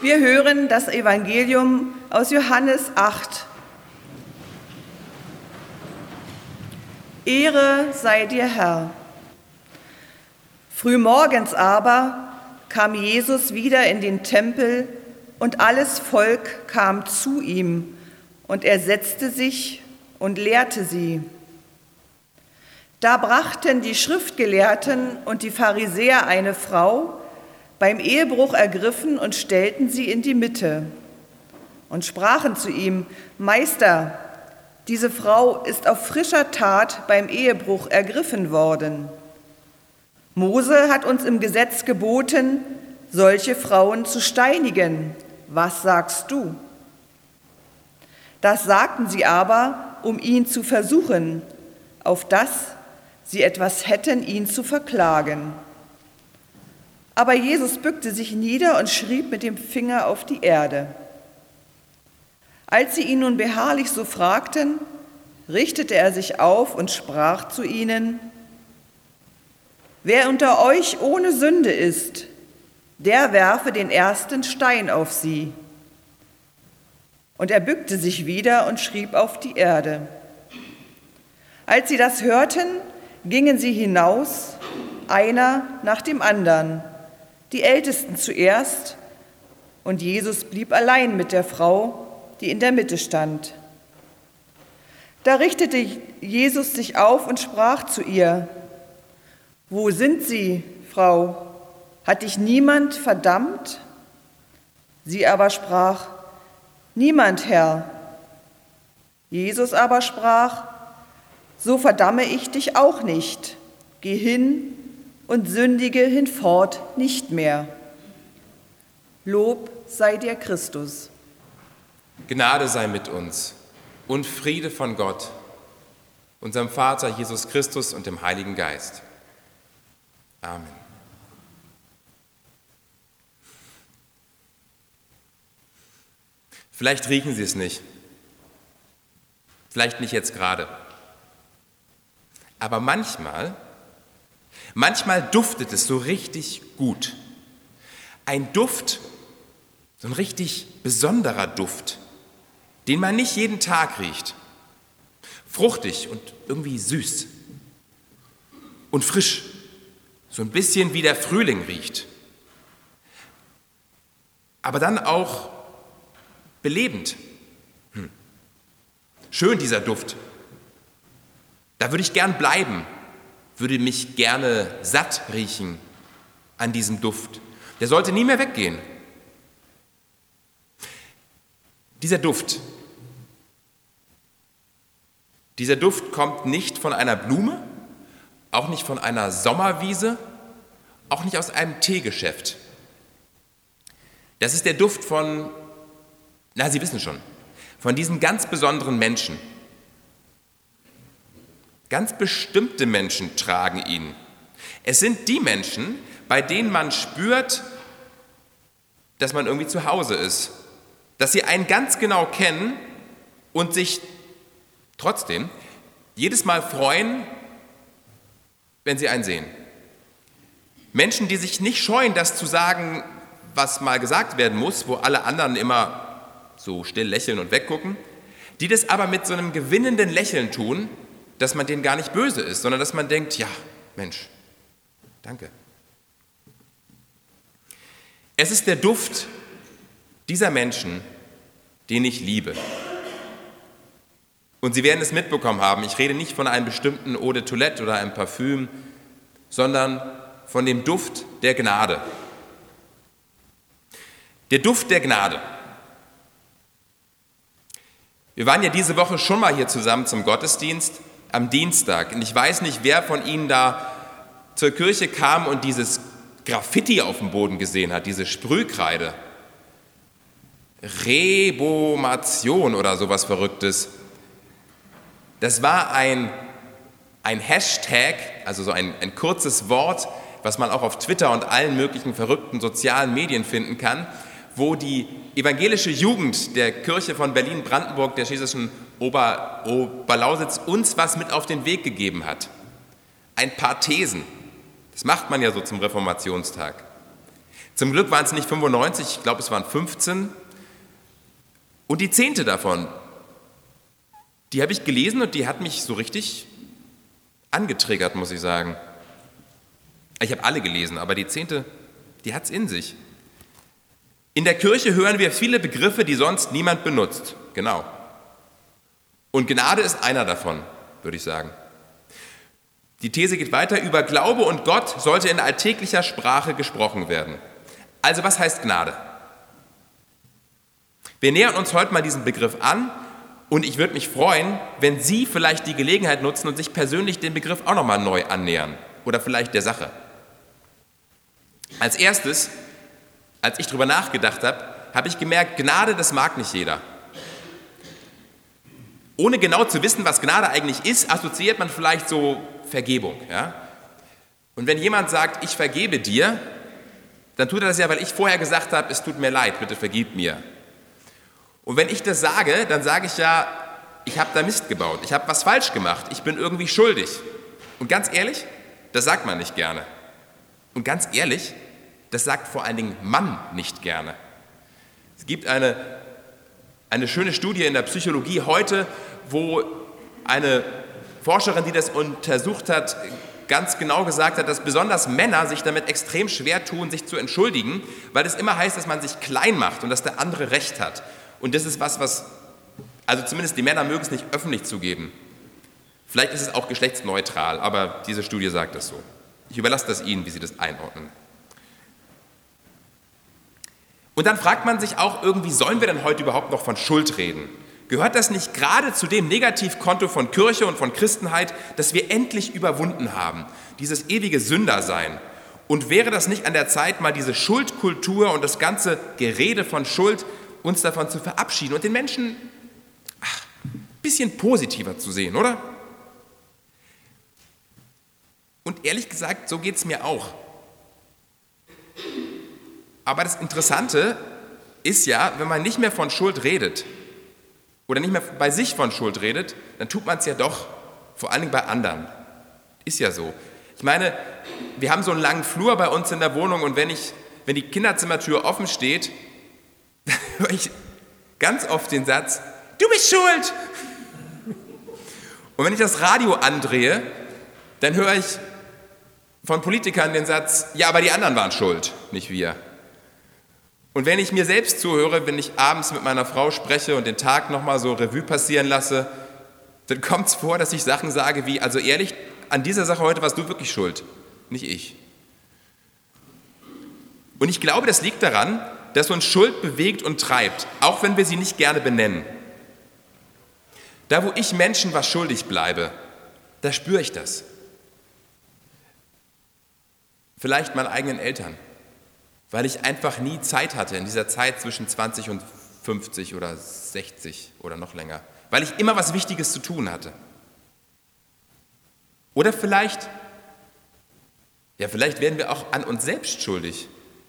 Wir hören das Evangelium aus Johannes 8. Ehre sei dir, Herr. Frühmorgens aber kam Jesus wieder in den Tempel und alles Volk kam zu ihm und er setzte sich und lehrte sie. Da brachten die Schriftgelehrten und die Pharisäer eine Frau, beim Ehebruch ergriffen, und stellten sie in die Mitte und sprachen zu ihm: Meister, diese Frau ist auf frischer Tat beim Ehebruch ergriffen worden. Mose hat uns im Gesetz geboten, solche Frauen zu steinigen. Was sagst du? Das sagten sie aber, um ihn zu versuchen, auf dass sie etwas hätten, ihn zu verklagen. Aber Jesus bückte sich nieder und schrieb mit dem Finger auf die Erde. Als sie ihn nun beharrlich so fragten, richtete er sich auf und sprach zu ihnen: Wer unter euch ohne Sünde ist, der werfe den ersten Stein auf sie. Und er bückte sich wieder und schrieb auf die Erde. Als sie das hörten, gingen sie hinaus, einer nach dem anderen, die Ältesten zuerst, und Jesus blieb allein mit der Frau, die in der Mitte stand. Da richtete Jesus sich auf und sprach zu ihr: Wo sind sie, Frau? Hat dich niemand verdammt? Sie aber sprach: Niemand, Herr. Jesus aber sprach: So verdamme ich dich auch nicht. Geh hin und sündige hinfort nicht mehr. Lob sei dir, Christus. Gnade sei mit uns und Friede von Gott, unserem Vater Jesus Christus und dem Heiligen Geist. Amen. Vielleicht riechen Sie es nicht, vielleicht nicht jetzt gerade, aber manchmal duftet es so richtig gut. Ein Duft, so ein richtig besonderer Duft, den man nicht jeden Tag riecht. Fruchtig und irgendwie süß und frisch, so ein bisschen wie der Frühling riecht. Aber dann auch belebend. Schön, dieser Duft. Da würde ich gern bleiben, würde mich gerne satt riechen an diesem Duft. Der sollte nie mehr weggehen. Dieser Duft kommt nicht von einer Blume, auch nicht von einer Sommerwiese, auch nicht aus einem Teegeschäft. Das ist der Duft von, Sie wissen schon, von diesen ganz besonderen Menschen. Ganz bestimmte Menschen tragen ihn. Es sind die Menschen, bei denen man spürt, dass man irgendwie zu Hause ist, dass sie einen ganz genau kennen und sich trotzdem jedes Mal freuen, wenn sie einen sehen. Menschen, die sich nicht scheuen, das zu sagen, was mal gesagt werden muss, wo alle anderen immer so still lächeln und weggucken, die das aber mit so einem gewinnenden Lächeln tun, dass man denen gar nicht böse ist, sondern dass man denkt: Ja, Mensch, danke. Es ist der Duft dieser Menschen, den ich liebe. Und Sie werden es mitbekommen haben, ich rede nicht von einem bestimmten Eau de Toilette oder einem Parfüm, sondern von dem Duft der Gnade. Der Duft der Gnade. Wir waren ja diese Woche schon mal hier zusammen zum Gottesdienst am Dienstag. Und ich weiß nicht, wer von Ihnen da zur Kirche kam und dieses Graffiti auf dem Boden gesehen hat, diese Sprühkreide. Rebomation oder sowas Verrücktes. Das war ein Hashtag, also so ein kurzes Wort, was man auch auf Twitter und allen möglichen verrückten sozialen Medien finden kann, wo die evangelische Jugend der Kirche von Berlin-Brandenburg, der schlesischen Oberlausitz, uns was mit auf den Weg gegeben hat. Ein paar Thesen. Das macht man ja so zum Reformationstag. Zum Glück waren es nicht 95, ich glaube, es waren 15. Und die 10. davon, die habe ich gelesen und die hat mich so richtig angetriggert, muss ich sagen. Ich habe alle gelesen, aber die 10., die hat es in sich. In der Kirche hören wir viele Begriffe, die sonst niemand benutzt. Genau. Und Gnade ist einer davon, würde ich sagen. Die These geht weiter, über Glaube und Gott sollte in alltäglicher Sprache gesprochen werden. Also was heißt Gnade? Wir nähern uns heute mal diesen Begriff an und ich würde mich freuen, wenn Sie vielleicht die Gelegenheit nutzen und sich persönlich dem Begriff auch nochmal neu annähern oder vielleicht der Sache. Als erstes, als ich darüber nachgedacht habe, habe ich gemerkt, Gnade, das mag nicht jeder. Ohne genau zu wissen, was Gnade eigentlich ist, assoziiert man vielleicht so Vergebung. Ja? Und wenn jemand sagt, ich vergebe dir, dann tut er das ja, weil ich vorher gesagt habe, es tut mir leid, bitte vergib mir. Und wenn ich das sage, dann sage ich ja, ich habe da Mist gebaut, ich habe was falsch gemacht, ich bin irgendwie schuldig. Und ganz ehrlich, das sagt man nicht gerne. Und ganz ehrlich, das sagt vor allen Dingen Mann nicht gerne. Es gibt eine schöne Studie in der Psychologie heute, wo eine Forscherin, die das untersucht hat, ganz genau gesagt hat, dass besonders Männer sich damit extrem schwer tun, sich zu entschuldigen, weil es immer heißt, dass man sich klein macht und dass der andere Recht hat. Und das ist was, also zumindest die Männer mögen es nicht öffentlich zugeben. Vielleicht ist es auch geschlechtsneutral, aber diese Studie sagt das so. Ich überlasse das Ihnen, wie Sie das einordnen. Und dann fragt man sich auch irgendwie, sollen wir denn heute überhaupt noch von Schuld reden? Gehört das nicht gerade zu dem Negativkonto von Kirche und von Christenheit, das wir endlich überwunden haben? Dieses ewige Sündersein. Und wäre das nicht an der Zeit, mal diese Schuldkultur und das ganze Gerede von Schuld, uns davon zu verabschieden und den Menschen ein bisschen positiver zu sehen, oder? Und ehrlich gesagt, so geht es mir auch. Aber das Interessante ist ja, wenn man nicht mehr von Schuld redet oder nicht mehr bei sich von Schuld redet, dann tut man es ja doch, vor allen Dingen bei anderen. Ist ja so. Ich meine, wir haben so einen langen Flur bei uns in der Wohnung und wenn die Kinderzimmertür offen steht, dann höre ich ganz oft den Satz, du bist schuld. Und wenn ich das Radio andrehe, dann höre ich von Politikern den Satz, ja, aber die anderen waren schuld, nicht wir. Und wenn ich mir selbst zuhöre, wenn ich abends mit meiner Frau spreche und den Tag nochmal so Revue passieren lasse, dann kommt es vor, dass ich Sachen sage wie, also ehrlich, an dieser Sache heute warst du wirklich schuld, nicht ich. Und ich glaube, das liegt daran, dass uns Schuld bewegt und treibt, auch wenn wir sie nicht gerne benennen. Da, wo ich Menschen was schuldig bleibe, da spüre ich das. Vielleicht meinen eigenen Eltern, weil ich einfach nie Zeit hatte in dieser Zeit zwischen 20 und 50 oder 60 oder noch länger, weil ich immer was Wichtiges zu tun hatte. Oder vielleicht werden wir auch an uns selbst schuldig,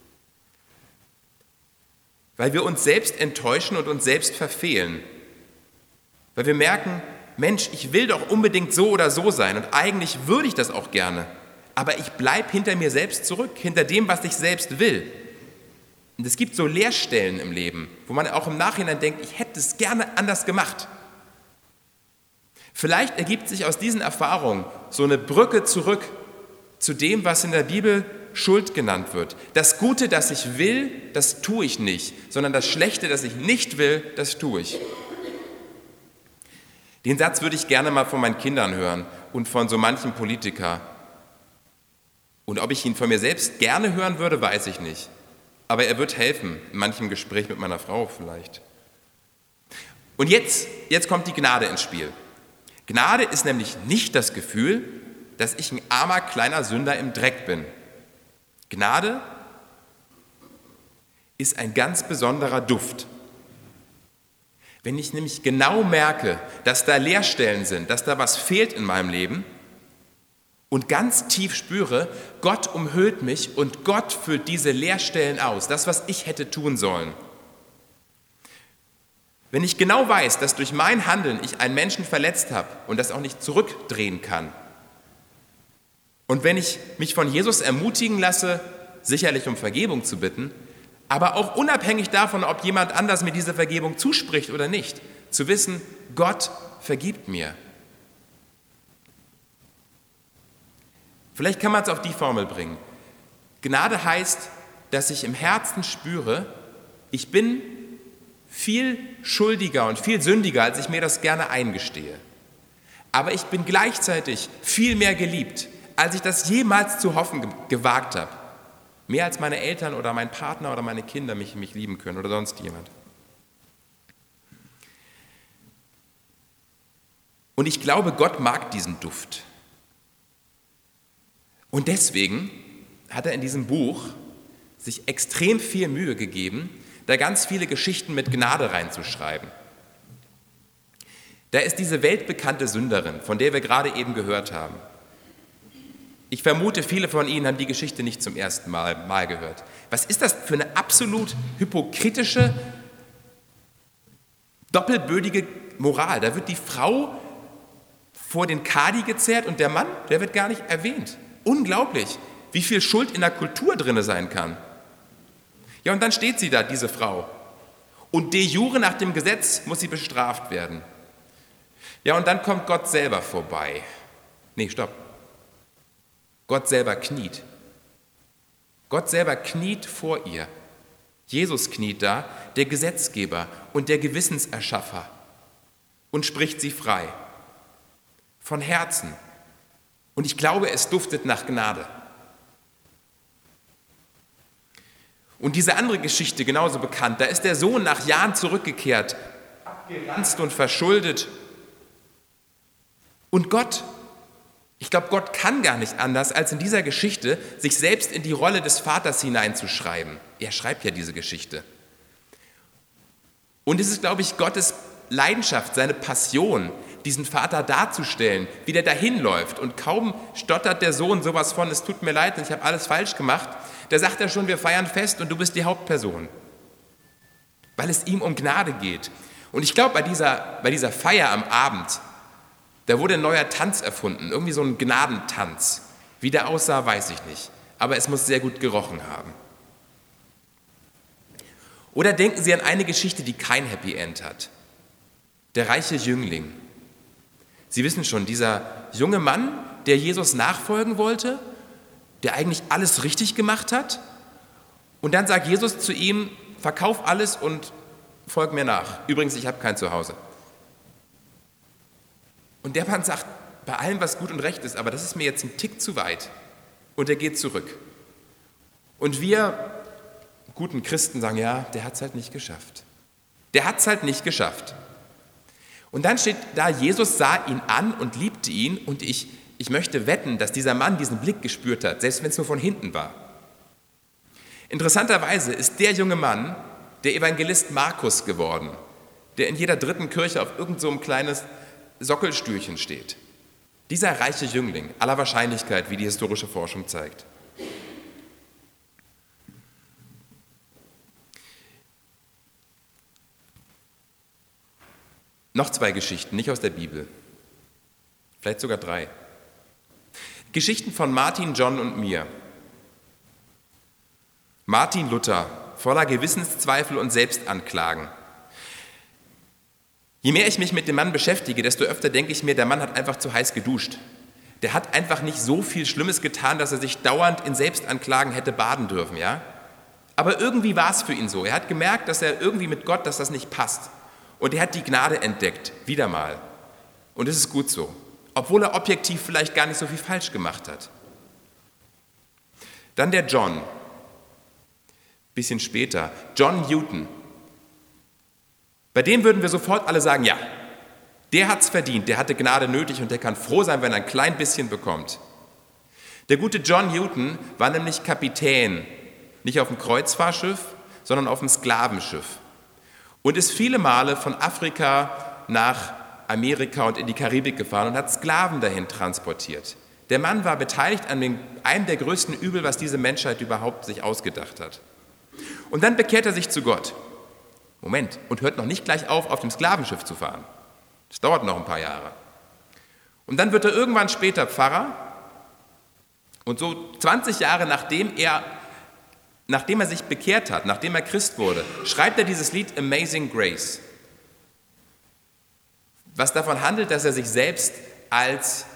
weil wir uns selbst enttäuschen und uns selbst verfehlen, weil wir merken, Mensch, ich will doch unbedingt so oder so sein und eigentlich würde ich das auch gerne, aber ich bleibe hinter mir selbst zurück, hinter dem, was ich selbst will. Und es gibt so Leerstellen im Leben, wo man auch im Nachhinein denkt, ich hätte es gerne anders gemacht. Vielleicht ergibt sich aus diesen Erfahrungen so eine Brücke zurück zu dem, was in der Bibel Schuld genannt wird. Das Gute, das ich will, das tue ich nicht, sondern das Schlechte, das ich nicht will, das tue ich. Den Satz würde ich gerne mal von meinen Kindern hören und von so manchem Politiker. Und ob ich ihn von mir selbst gerne hören würde, weiß ich nicht. Aber er wird helfen, in manchem Gespräch mit meiner Frau vielleicht. Und jetzt kommt die Gnade ins Spiel. Gnade ist nämlich nicht das Gefühl, dass ich ein armer, kleiner Sünder im Dreck bin. Gnade ist ein ganz besonderer Duft. Wenn ich nämlich genau merke, dass da Leerstellen sind, dass da was fehlt in meinem Leben und ganz tief spüre, Gott umhüllt mich und Gott füllt diese Leerstellen aus, das, was ich hätte tun sollen. Wenn ich genau weiß, dass durch mein Handeln ich einen Menschen verletzt habe und das auch nicht zurückdrehen kann, und wenn ich mich von Jesus ermutigen lasse, sicherlich um Vergebung zu bitten, aber auch unabhängig davon, ob jemand anders mir diese Vergebung zuspricht oder nicht, zu wissen, Gott vergibt mir. Vielleicht kann man es auf die Formel bringen. Gnade heißt, dass ich im Herzen spüre, ich bin viel schuldiger und viel sündiger, als ich mir das gerne eingestehe. Aber ich bin gleichzeitig viel mehr geliebt, als ich das jemals zu hoffen gewagt habe. Mehr als meine Eltern oder mein Partner oder meine Kinder mich lieben können oder sonst jemand. Und ich glaube, Gott mag diesen Duft. Und deswegen hat er in diesem Buch sich extrem viel Mühe gegeben, da ganz viele Geschichten mit Gnade reinzuschreiben. Da ist diese weltbekannte Sünderin, von der wir gerade eben gehört haben. Ich vermute, viele von Ihnen haben die Geschichte nicht zum ersten Mal gehört. Was ist das für eine absolut hypokritische, doppelbödige Moral? Da wird die Frau vor den Kadi gezerrt und der Mann, der wird gar nicht erwähnt. Unglaublich, wie viel Schuld in der Kultur drin sein kann. Ja, und dann steht sie da, diese Frau. Und de jure nach dem Gesetz muss sie bestraft werden. Ja, und dann kommt Gott selber vorbei. Nee, stopp. Gott selber kniet. Gott selber kniet vor ihr. Jesus kniet da, der Gesetzgeber und der Gewissenserschaffer, und spricht sie frei. Von Herzen. Und ich glaube, es duftet nach Gnade. Und diese andere Geschichte, genauso bekannt, da ist der Sohn nach Jahren zurückgekehrt, abgeranzt und verschuldet. Und Gott, ich glaube, Gott kann gar nicht anders, als in dieser Geschichte sich selbst in die Rolle des Vaters hineinzuschreiben. Er schreibt ja diese Geschichte. Und es ist, glaube ich, Gottes Leidenschaft, seine Passion, diesen Vater darzustellen, wie der dahin läuft. Und kaum stottert der Sohn sowas von, es tut mir leid, ich habe alles falsch gemacht, da sagt er schon, wir feiern Fest und du bist die Hauptperson. Weil es ihm um Gnade geht. Und ich glaube, bei dieser Feier am Abend, da wurde ein neuer Tanz erfunden, irgendwie so ein Gnadentanz. Wie der aussah, weiß ich nicht. Aber es muss sehr gut gerochen haben. Oder denken Sie an eine Geschichte, die kein Happy End hat. Der reiche Jüngling. Sie wissen schon, dieser junge Mann, der Jesus nachfolgen wollte, der eigentlich alles richtig gemacht hat. Und dann sagt Jesus zu ihm, verkauf alles und folg mir nach. Übrigens, ich habe kein Zuhause. Und der Mann sagt, bei allem, was gut und recht ist, aber das ist mir jetzt ein Tick zu weit. Und er geht zurück. Und wir guten Christen sagen, ja, der hat es halt nicht geschafft. Der hat es halt nicht geschafft. Und dann steht da, Jesus sah ihn an und liebte ihn. Und ich möchte wetten, dass dieser Mann diesen Blick gespürt hat, selbst wenn es nur von hinten war. Interessanterweise ist der junge Mann der Evangelist Markus geworden, der in jeder dritten Kirche auf irgend so ein kleines Sockelstühlchen steht. Dieser reiche Jüngling, aller Wahrscheinlichkeit, wie die historische Forschung zeigt. Noch 2 Geschichten, nicht aus der Bibel. Vielleicht sogar 3. Geschichten von Martin, John und mir. Martin Luther, voller Gewissenszweifel und Selbstanklagen. Je mehr ich mich mit dem Mann beschäftige, desto öfter denke ich mir, der Mann hat einfach zu heiß geduscht. Der hat einfach nicht so viel Schlimmes getan, dass er sich dauernd in Selbstanklagen hätte baden dürfen, ja? Aber irgendwie war es für ihn so. Er hat gemerkt, dass er irgendwie mit Gott, dass das nicht passt. Und er hat die Gnade entdeckt, wieder mal. Und es ist gut so. Obwohl er objektiv vielleicht gar nicht so viel falsch gemacht hat. Dann der John. Bisschen später. John Newton. Bei dem würden wir sofort alle sagen, ja, der hat's verdient, der hatte Gnade nötig und der kann froh sein, wenn er ein klein bisschen bekommt. Der gute John Newton war nämlich Kapitän, nicht auf dem Kreuzfahrtschiff, sondern auf dem Sklavenschiff und ist viele Male von Afrika nach Amerika und in die Karibik gefahren und hat Sklaven dahin transportiert. Der Mann war beteiligt an einem der größten Übel, was diese Menschheit überhaupt sich ausgedacht hat. Und dann bekehrt er sich zu Gott. Moment, und hört noch nicht gleich auf dem Sklavenschiff zu fahren. Das dauert noch ein paar Jahre. Und dann wird er irgendwann später Pfarrer und so 20 Jahre nachdem er nachdem er sich bekehrt hat, nachdem er Christ wurde, schreibt er dieses Lied Amazing Grace, was davon handelt, dass er sich selbst als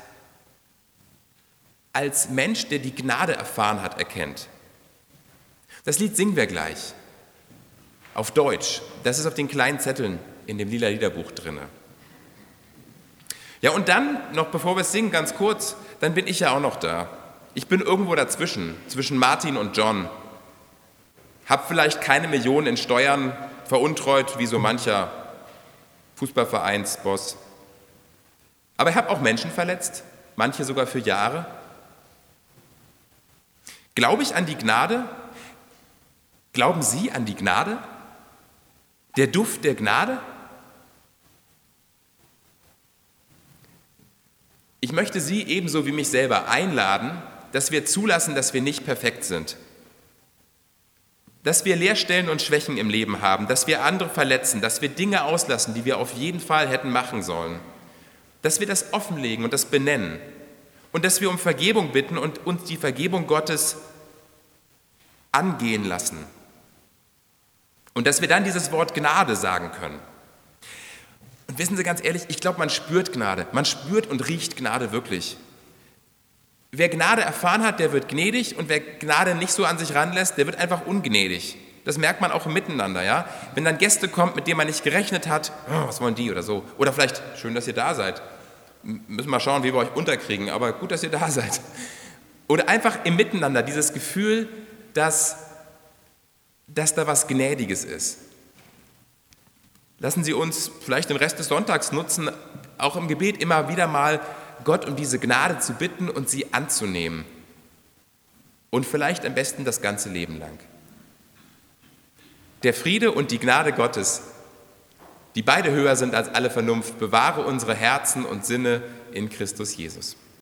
Mensch, der die Gnade erfahren hat, erkennt. Das Lied singen wir gleich, auf Deutsch. Das ist auf den kleinen Zetteln in dem lila Liederbuch drin. Ja, und dann, noch bevor wir es singen, ganz kurz, dann bin ich ja auch noch da. Ich bin irgendwo dazwischen, zwischen Martin und John. Hab vielleicht keine Millionen in Steuern veruntreut, wie so mancher Fußballvereinsboss. Aber ich habe auch Menschen verletzt, manche sogar für Jahre. Glaube ich an die Gnade? Glauben Sie an die Gnade? Der Duft der Gnade? Ich möchte Sie ebenso wie mich selber einladen, dass wir zulassen, dass wir nicht perfekt sind. Dass wir Leerstellen und Schwächen im Leben haben, dass wir andere verletzen, dass wir Dinge auslassen, die wir auf jeden Fall hätten machen sollen. Dass wir das offenlegen und das benennen. Und dass wir um Vergebung bitten und uns die Vergebung Gottes angehen lassen. Und dass wir dann dieses Wort Gnade sagen können. Und wissen Sie ganz ehrlich, ich glaube, man spürt Gnade. Man spürt und riecht Gnade wirklich. Wer Gnade erfahren hat, der wird gnädig, und wer Gnade nicht so an sich ranlässt, der wird einfach ungnädig. Das merkt man auch im Miteinander, ja? Wenn dann Gäste kommen, mit denen man nicht gerechnet hat, oh, was wollen die oder so. Oder vielleicht, schön, dass ihr da seid. Müssen wir mal schauen, wie wir euch unterkriegen, aber gut, dass ihr da seid. Oder einfach im Miteinander dieses Gefühl, dass da was Gnädiges ist. Lassen Sie uns vielleicht den Rest des Sonntags nutzen, auch im Gebet immer wieder mal Gott um diese Gnade zu bitten und sie anzunehmen. Und vielleicht am besten das ganze Leben lang. Der Friede und die Gnade Gottes, die beide höher sind als alle Vernunft, bewahre unsere Herzen und Sinne in Christus Jesus.